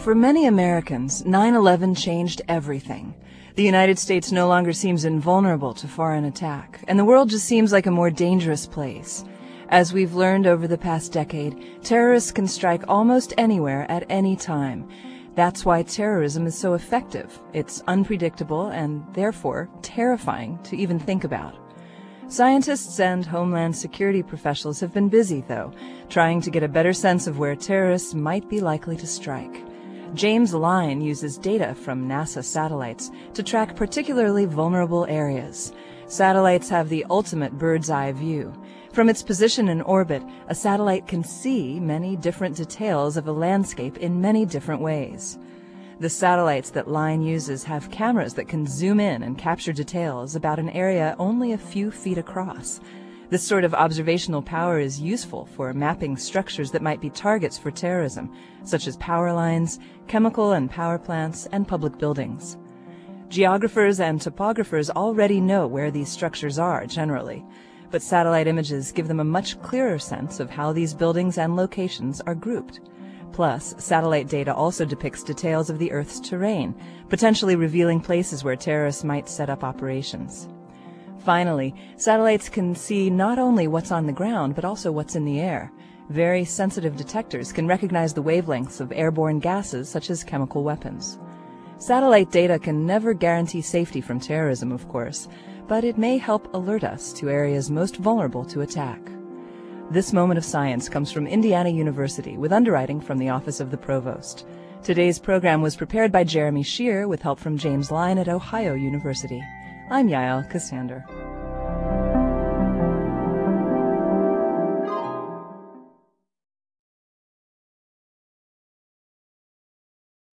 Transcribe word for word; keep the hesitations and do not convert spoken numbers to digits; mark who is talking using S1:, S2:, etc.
S1: For many Americans, nine eleven changed everything. The United States no longer seems invulnerable to foreign attack, and the world just seems like a more dangerous place. As we've learned over the past decade, terrorists can strike almost anywhere at any time. That's why terrorism is so effective. It's unpredictable and, therefore, terrifying to even think about. Scientists and Homeland Security professionals have been busy, though, trying to get a better sense of where terrorists might be likely to strike. James Line uses data from NASA satellites to track particularly vulnerable areas. Satellites have the ultimate bird's-eye view. From its position in orbit, a satellite can see many different details of a landscape in many different ways. The satellites that Line uses have cameras that can zoom in and capture details about an area only a few feet across. This sort of observational power is useful for mapping structures that might be targets for terrorism, such as power lines, chemical and power plants, and public buildings. Geographers and topographers already know where these structures are generally, but satellite images give them a much clearer sense of how these buildings and locations are grouped. Plus, satellite data also depicts details of the Earth's terrain, potentially revealing places where terrorists might set up operations. Finally, satellites can see not only what's on the ground, but also what's in the air. Very sensitive detectors can recognize the wavelengths of airborne gases such as chemical weapons. Satellite data can never guarantee safety from terrorism, of course, but it may help alert us to areas most vulnerable to attack. This moment of science comes from Indiana University with underwriting from the Office of the Provost. Today's program was prepared by Jeremy Shear with help from James Line at Ohio University. I'm Yael Cassander.